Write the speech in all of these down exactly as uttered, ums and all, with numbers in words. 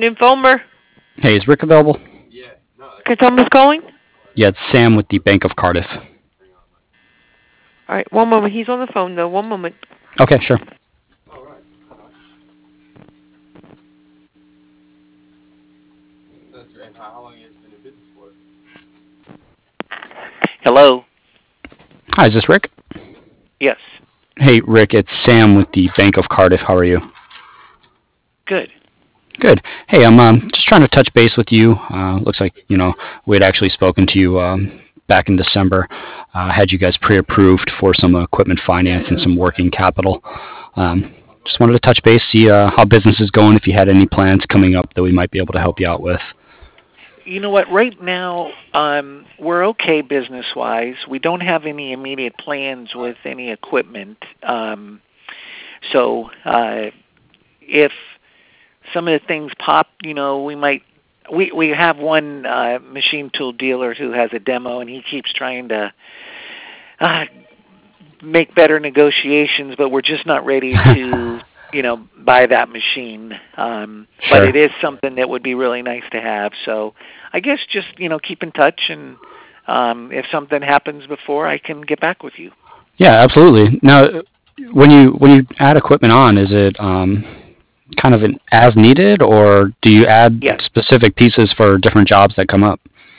afternoon, Fulmer. Hey, is Rick available? Can someone's calling? Yeah, it's Sam with the Bank of Cardiff. All right, one moment. He's on the phone, though. One moment. Okay, sure. Hello. Hi, is this Rick? Yes. Hey, Rick, it's Sam with the Bank of Cardiff. How are you? Good. Good. Hey, I'm um, just trying to touch base with you. Uh, looks like, you know, we had actually spoken to you um, back in December. Uh, had you guys pre-approved for some equipment finance and some working capital. Um, just wanted to touch base, see uh, how business is going, if you had any plans coming up that we might be able to help you out with. You know what? Right now, um, we're okay business-wise. We don't have any immediate plans with any equipment. Um, so uh, if some of the things pop, you know, we might. We we have one uh, machine tool dealer who has a demo, and he keeps trying to uh, make better negotiations, but we're just not ready to, you know, buy that machine. Um, Sure. But it is something that would be really nice to have. So I guess just, you know, keep in touch, and um, if something happens before, I can get back with you. Yeah, absolutely. Now, when you when you add equipment on, is it um, kind of an as needed, or do you add Yes. specific pieces for different jobs that come up?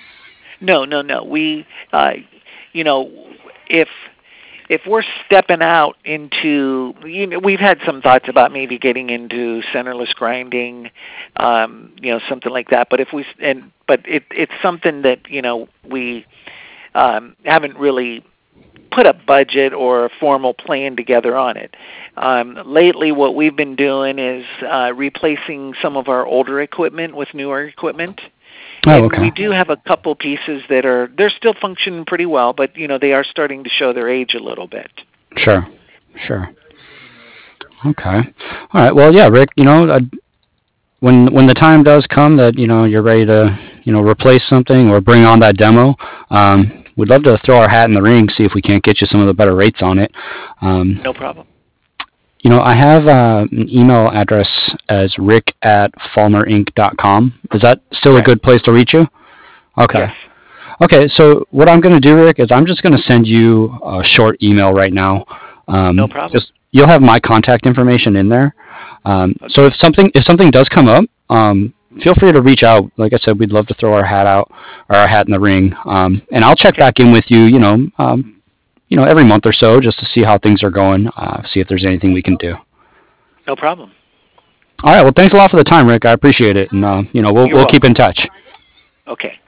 No, no, no. We, uh, you know, if if we're stepping out into, you know, we've had some thoughts about maybe getting into centerless grinding, um, you know, something like that. But if we, and but it it's something that, you know, we um, haven't really put a budget or a formal plan together on it. Um, lately, what we've been doing is uh, replacing some of our older equipment with newer equipment. Oh, And okay. we do have a couple pieces that are, they're still functioning pretty well, but, you know, they are starting to show their age a little bit. Sure. Sure. Okay. All right. Well, yeah, Rick. You know, I, when when the time does come that you know you're ready to you know replace something or bring on that demo, um, we'd love to throw our hat in the ring, see if we can't get you some of the better rates on it. Um, No problem. you know, I have uh, an email address as rick at falmer inc dot com. Is that still a Right. good place to reach you? Okay. Yes. Okay, so what I'm going to do, Rick, is I'm just going to send you a short email right now. No Um, problem. just you'll have my contact information in there. Um, Okay. so if something if something does come up, um, feel free to reach out. Like I said, we'd love to throw our hat out or our hat in the ring, um, and I'll check Okay. back in with you. You know, um, you know, every month or so, just to see how things are going. Uh, see if there's anything we can do. No problem. All right. Well, thanks a lot for the time, Rick. I appreciate it, and uh, you know, we'll You're we'll keep welcome. in touch. Okay.